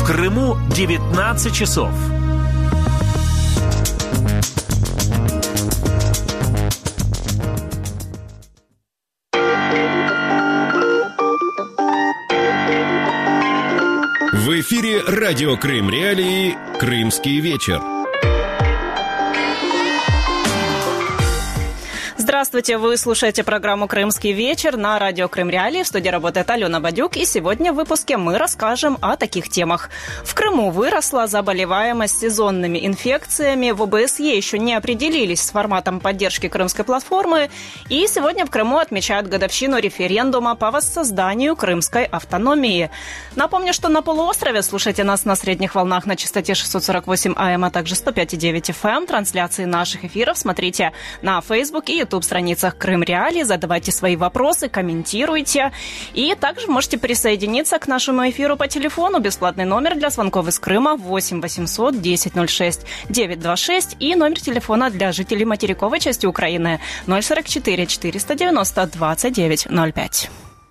Крыму 19 часов. В эфире радио Крым Реалии «Крымский вечер». Здравствуйте, вы слушаете программу «Крымский вечер» на радио Крым Реалии. В студии работает Алена Бадюк. И сегодня в выпуске мы расскажем о таких темах. В Крыму выросла заболеваемость сезонными инфекциями. В ОБСЕ еще не определились с форматом поддержки крымской платформы. И сегодня в Крыму отмечают годовщину референдума по воссозданию крымской автономии. Напомню, что на полуострове слушайте нас на средних волнах на частоте 648 АМ, а также 105,9 FM. Трансляции наших эфиров смотрите на Facebook и YouTube страницах Крым Реалии, задавайте свои вопросы, комментируйте. И также можете присоединиться к нашему эфиру по телефону. Бесплатный номер для звонков из Крыма 8 800 1006 926 и номер телефона для жителей материковой части Украины 044 490 2905.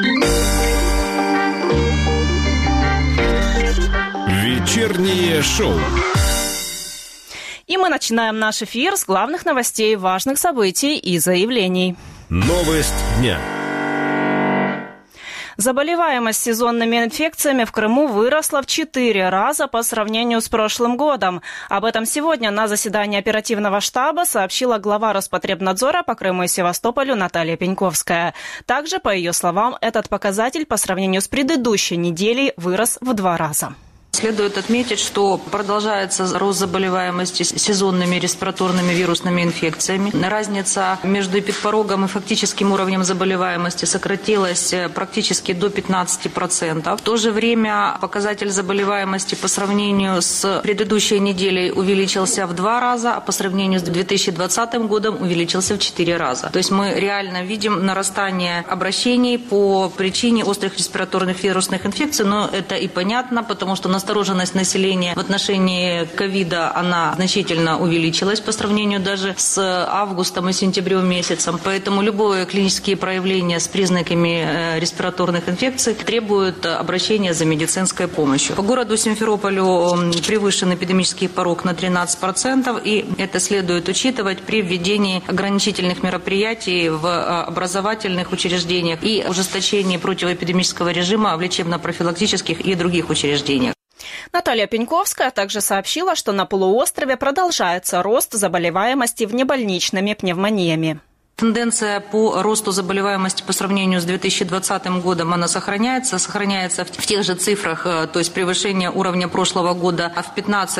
Вечернее шоу. И мы начинаем наш эфир с главных новостей, важных событий и заявлений. Новость дня. Заболеваемость сезонными инфекциями в Крыму выросла в 4 раза по сравнению с прошлым годом. Об этом сегодня на заседании оперативного штаба сообщила глава Роспотребнадзора по Крыму и Севастополю Наталья Пеньковская. Также, по ее словам, этот показатель по сравнению с предыдущей неделей вырос в 2 раза. Следует отметить, что продолжается рост заболеваемости сезонными респираторными вирусными инфекциями. Разница между эпидпорогом и фактическим уровнем заболеваемости сократилась практически до 15%. В то же время показатель заболеваемости по сравнению с предыдущей неделей увеличился в 2 раза, а по сравнению с 2020 годом увеличился в 4 раза. То есть мы реально видим нарастание обращений по причине острых респираторных вирусных инфекций, но это и понятно, потому что настороженность населения в отношении ковида, она значительно увеличилась по сравнению даже с августом и сентябрем месяцем. Поэтому любые клинические проявления с признаками респираторных инфекций требуют обращения за медицинской помощью. По городу Симферополю превышен эпидемический порог на 13%, и это следует учитывать при введении ограничительных мероприятий в образовательных учреждениях и ужесточении противоэпидемического режима в лечебно-профилактических и других учреждениях. Наталья Пеньковская также сообщила, что на полуострове продолжается рост заболеваемости внебольничными пневмониями. Тенденция по росту заболеваемости по сравнению с 2020 годом, она сохраняется в тех же цифрах, то есть превышение уровня прошлого года в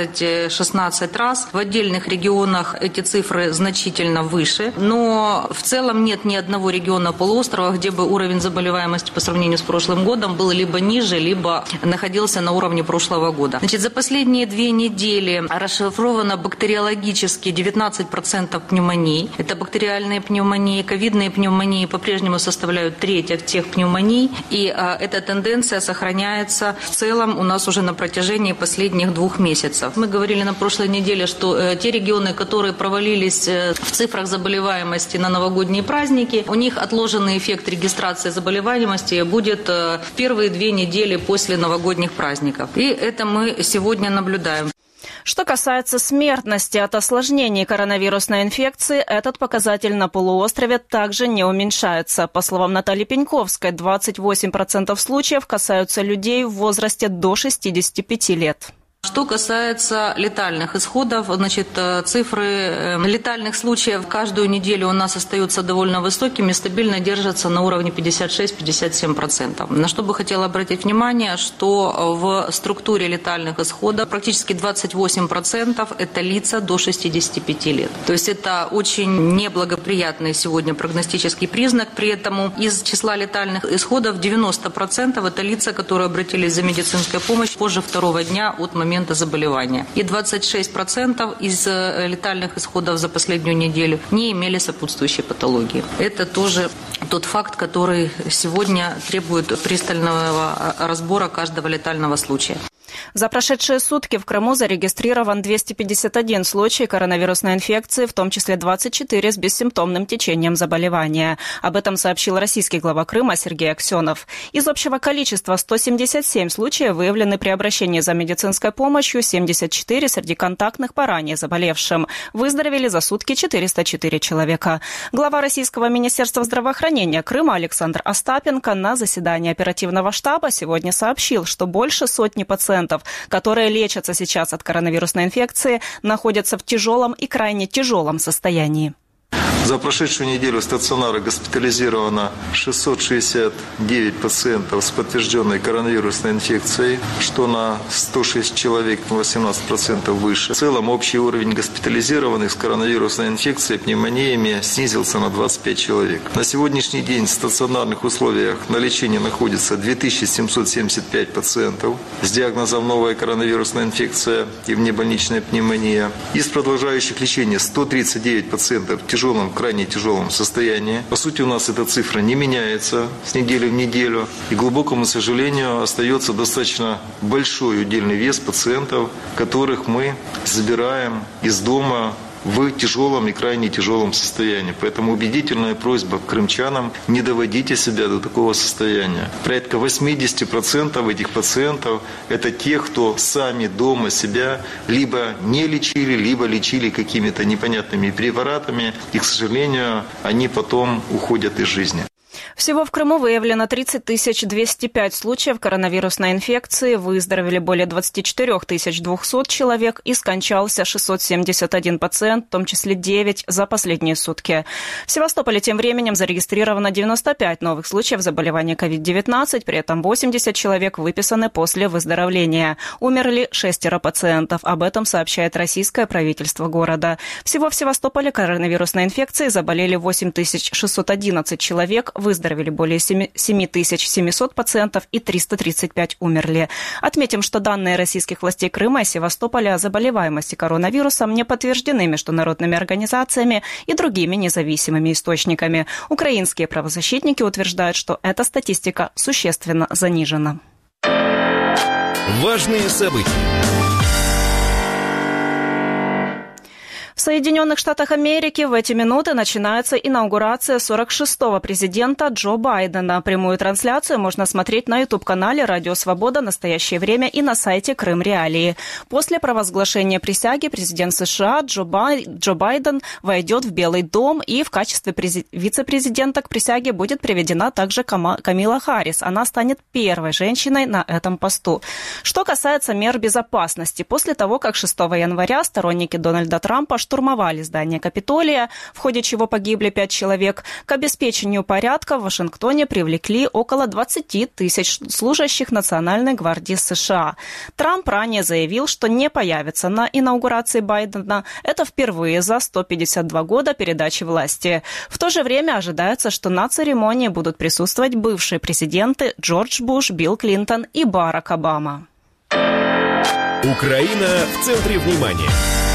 15-16 раз. В отдельных регионах эти цифры значительно выше, но в целом нет ни одного региона полуострова, где бы уровень заболеваемости по сравнению с прошлым годом был либо ниже, либо находился на уровне прошлого года. За последние 2 недели расшифровано бактериологически 19% пневмоний. Это бактериальные пневмонии. Ковидные пневмонии по-прежнему составляют треть тех пневмоний, и эта тенденция сохраняется в целом у нас уже на протяжении последних 2 месяцев. Мы говорили на прошлой неделе, что те регионы, которые провалились в цифрах заболеваемости на новогодние праздники, у них отложенный эффект регистрации заболеваемости будет в первые 2 недели после новогодних праздников. И это мы сегодня наблюдаем. Что касается смертности от осложнений коронавирусной инфекции, этот показатель на полуострове также не уменьшается. По словам Натальи Пеньковской, 28% случаев касаются людей в возрасте до 65 лет. Что касается летальных исходов, цифры летальных случаев каждую неделю у нас остаются довольно высокими, стабильно держатся на уровне 56-57%. На что бы хотела обратить внимание, что в структуре летальных исходов практически 28% это лица до 65 лет. То есть это очень неблагоприятный сегодня прогностический признак. При этом из числа летальных исходов 90% это лица, которые обратились за медицинской помощью позже 2-го дня от момента заболевания. И 26% из летальных исходов за последнюю неделю не имели сопутствующей патологии. Это тоже тот факт, который сегодня требует пристального разбора каждого летального случая. За прошедшие сутки в Крыму зарегистрирован 251 случай коронавирусной инфекции, в том числе 24 с бессимптомным течением заболевания. Об этом сообщил российский глава Крыма Сергей Аксенов. Из общего количества 177 случаев выявлены при обращении за медицинской помощью, 74 среди контактных по ранее заболевшим. Выздоровели за сутки 404 человека. Глава Российского министерства здравоохранения Крыма Александр Остапенко на заседании оперативного штаба сегодня сообщил, что больше сотни пациентов, которые лечатся сейчас от коронавирусной инфекции, находятся в тяжелом и крайне тяжелом состоянии. За прошедшую неделю в стационары госпитализировано 669 пациентов с подтвержденной коронавирусной инфекцией, что на 106 человек, 18% выше. В целом общий уровень госпитализированных с коронавирусной инфекцией, пневмониями снизился на 25 человек. На сегодняшний день в стационарных условиях на лечении находится 2775 пациентов с диагнозом новая коронавирусная инфекция и внебольничная пневмония. Из продолжающих лечение 139 пациентов в тяжелом, крайне тяжелом состоянии. По сути, у нас эта цифра не меняется с недели в неделю. И, к глубокому сожалению, остается достаточно большой удельный вес пациентов, которых мы забираем из дома в тяжелом и крайне тяжелом состоянии. Поэтому убедительная просьба к крымчанам: не доводите себя до такого состояния. Порядка 80% этих пациентов – это те, кто сами дома себя либо не лечили, либо лечили какими-то непонятными препаратами. И, к сожалению, они потом уходят из жизни. Всего в Крыму выявлено 30 205 случаев коронавирусной инфекции, выздоровели более 24 200 человек и скончался 671 пациент, в том числе 9 за последние сутки. В Севастополе тем временем зарегистрировано 95 новых случаев заболевания COVID-19, при этом 80 человек выписаны после выздоровления. Умерли 6 пациентов. Об этом сообщает российское правительство города. Всего в Севастополе коронавирусной инфекцией заболели 8611 человек, выздоровели более 7700 пациентов и 335 умерли. Отметим, что данные российских властей Крыма и Севастополя о заболеваемости коронавирусом не подтверждены международными организациями и другими независимыми источниками. Украинские правозащитники утверждают, что эта статистика существенно занижена. Важные события. В Соединенных Штатах Америки в эти минуты начинается инаугурация 46-го президента Джо Байдена. Прямую трансляцию можно смотреть на YouTube-канале «Радио Свобода. Настоящее время» и на сайте Крым Реалии. После провозглашения присяги президент США Джо Байден войдет в Белый дом, и в качестве вице-президента к присяге будет приведена также Камила Харрис. Она станет первой женщиной на этом посту. Что касается мер безопасности, после того, как 6 января сторонники Дональда Трампа штурмовали здание Капитолия, в ходе чего погибли 5 человек, к обеспечению порядка в Вашингтоне привлекли около 20 тысяч служащих Национальной гвардии США. Трамп ранее заявил, что не появится на инаугурации Байдена. Это впервые за 152 года передачи власти. В то же время ожидается, что на церемонии будут присутствовать бывшие президенты Джордж Буш, Билл Клинтон и Барак Обама. Украина в центре внимания.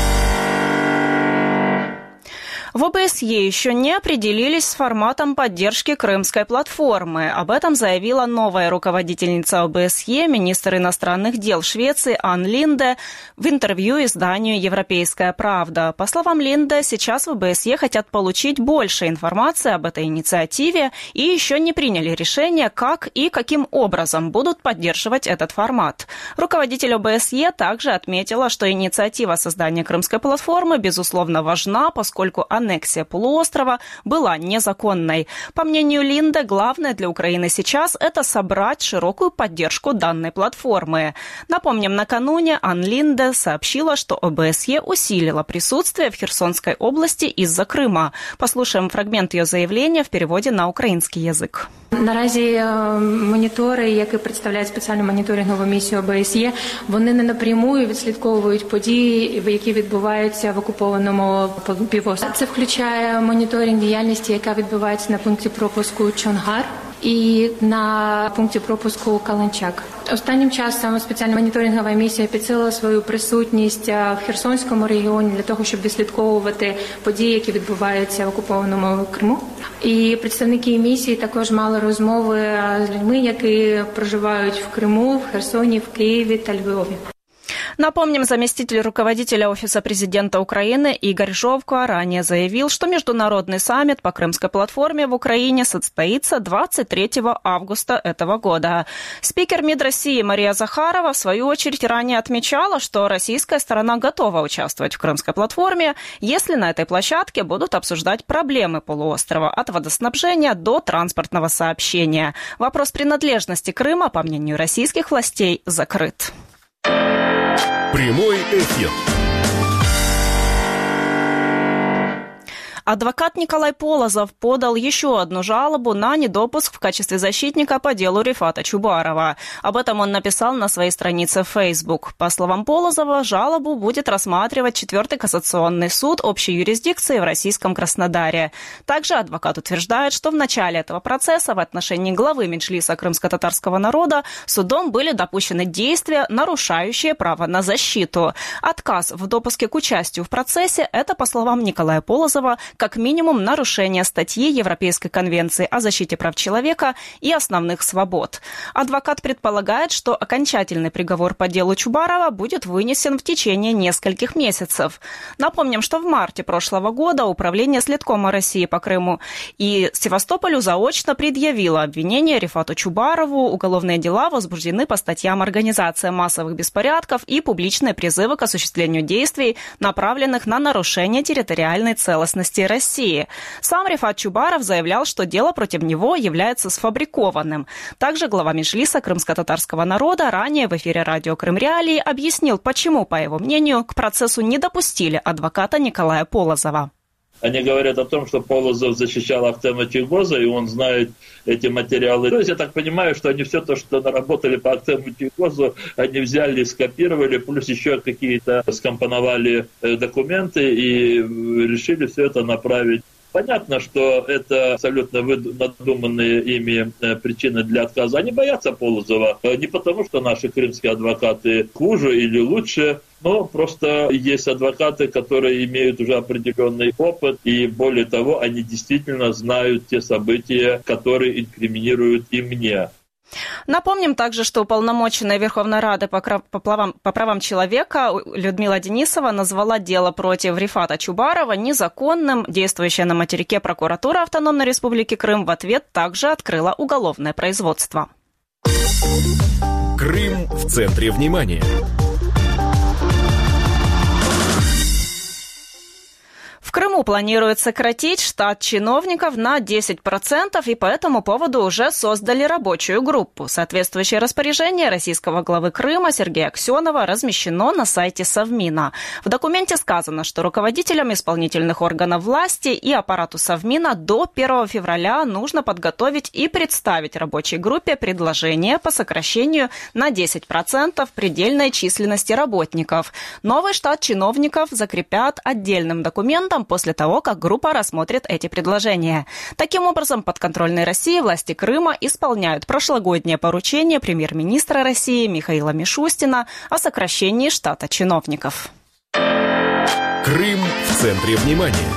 В ОБСЕ еще не определились с форматом поддержки крымской платформы. Об этом заявила новая руководительница ОБСЕ, министр иностранных дел Швеции Анн Линде, в интервью изданию «Европейская правда». По словам Линде, сейчас в ОБСЕ хотят получить больше информации об этой инициативе и еще не приняли решение, как и каким образом будут поддерживать этот формат. Руководитель ОБСЕ также отметила, что инициатива создания крымской платформы, безусловно, важна, поскольку аннексия полуострова была незаконной. По мнению Линде, главное для Украины сейчас – это собрать широкую поддержку данной платформы. Напомним, накануне Анн Линде сообщила, что ОБСЕ усилила присутствие в Херсонской области из-за Крыма. Послушаем фрагмент ее заявления в переводі на український язик. Наразі монітори, які представляють спеціальну моніторингову місію ОБСЄ, вони не напряму відслідковують події, які відбуваються в окупованому півострові. Це включає моніторинг діяльності, яка відбувається на пункті пропуску Чонгар. і на пункті пропуску Каланчак. Останнім часом спеціальна моніторингова місія підсилила свою присутність в Херсонському регіоні для того, щоб відслідковувати події, які відбуваються в окупованому Криму. І представники місії також мали розмови з людьми, які проживають в Криму, в Херсоні, в Києві та Львові. Напомним, заместитель руководителя Офиса президента Украины Игорь Жовко ранее заявил, что международный саммит по Крымской платформе в Украине состоится 23 августа этого года. Спикер МИД России Мария Захарова, в свою очередь, ранее отмечала, что российская сторона готова участвовать в Крымской платформе, если на этой площадке будут обсуждать проблемы полуострова от водоснабжения до транспортного сообщения. Вопрос принадлежности Крыма, по мнению российских властей, закрыт. Прямой эфир. Адвокат Николай Полозов подал еще одну жалобу на недопуск в качестве защитника по делу Рифата Чубарова. Об этом он написал на своей странице в Facebook. По словам Полозова, жалобу будет рассматривать 4-й кассационный суд общей юрисдикции в российском Краснодаре. Также адвокат утверждает, что в начале этого процесса в отношении главы Меджлиса крымско-татарского народа судом были допущены действия, нарушающие право на защиту. Отказ в допуске к участию в процессе – это, по словам Николая Полозова, как минимум нарушение статьи Европейской конвенции о защите прав человека и основных свобод. Адвокат предполагает, что окончательный приговор по делу Чубарова будет вынесен в течение нескольких месяцев. Напомним, что в марте прошлого года Управление Следкома России по Крыму и Севастополю заочно предъявило обвинение Рифату Чубарову. Уголовные дела возбуждены по статьям «Организация массовых беспорядков» и «Публичные призывы к осуществлению действий, направленных на нарушение территориальной целостности России». Сам Рифат Чубаров заявлял, что дело против него является сфабрикованным. Также глава Меджлиса крымско-татарского народа ранее в эфире радио Крым Реалии объяснил, почему, по его мнению, к процессу не допустили адвоката Николая Полозова. Они говорят о том, что Полозов защищал Ахтема Чийгоза, и он знает эти материалы. То есть я так понимаю, что они все то, что наработали по Ахтему Чийгозу, они взяли, скопировали, плюс еще какие-то скомпоновали документы и решили все это направить. Понятно, что это абсолютно надуманные ими причины для отказа. Они боятся Полозова не потому, что наши крымские адвокаты хуже или лучше, но просто есть адвокаты, которые имеют уже определенный опыт, и более того, они действительно знают те события, которые инкриминируют и мне. Напомним также, что уполномоченная Верховной Рады по правам человека Людмила Денисова назвала дело против Рифата Чубарова незаконным. Действующая на материке прокуратура Автономной Республики Крым в ответ также открыла уголовное производство. Крым в центре внимания. В Крыму планируют сократить штат чиновников на 10%, и по этому поводу уже создали рабочую группу. Соответствующее распоряжение российского главы Крыма Сергея Аксенова размещено на сайте Совмина. В документе сказано, что руководителям исполнительных органов власти и аппарату Совмина до 1 февраля нужно подготовить и представить рабочей группе предложение по сокращению на 10% предельной численности работников. Новый штат чиновников закрепят отдельным документом после того, как группа рассмотрит эти предложения. Таким образом, подконтрольные России власти Крыма исполняют прошлогоднее поручение премьер-министра России Михаила Мишустина о сокращении штата чиновников. Крым в центре внимания.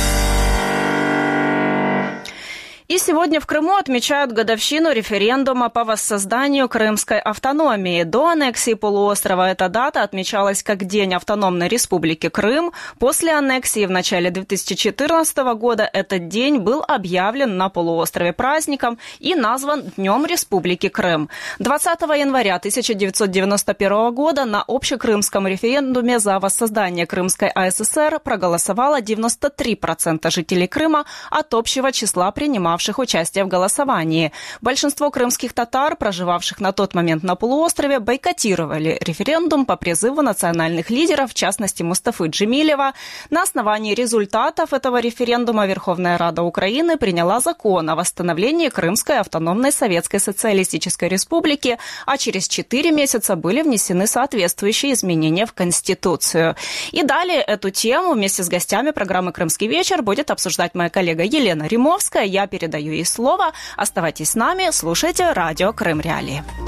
И сегодня в Крыму отмечают годовщину референдума по воссозданию крымской автономии. До аннексии полуострова эта дата отмечалась как День автономной республики Крым. После аннексии в начале 2014 года этот день был объявлен на полуострове праздником и назван Днем Республики Крым. 20 января 1991 года на общекрымском референдуме за воссоздание Крымской АССР проголосовало 93% жителей Крыма от общего числа принимавших участие в голосовании. Большинство крымских татар, проживавших на тот момент на полуострове, бойкотировали референдум по призыву национальных лидеров, в частности Мустафы Джемилева. На основании результатов этого референдума Верховная Рада Украины приняла закон о восстановлении Крымской автономной Советской Социалистической Республики, а через 4 месяца были внесены соответствующие изменения в Конституцию. И далее эту тему вместе с гостями программы «Крымский вечер» будет обсуждать моя коллега Елена Римовская. Я передаю передаю ей слово. Оставайтесь с нами, слушайте радио Крым Реалии.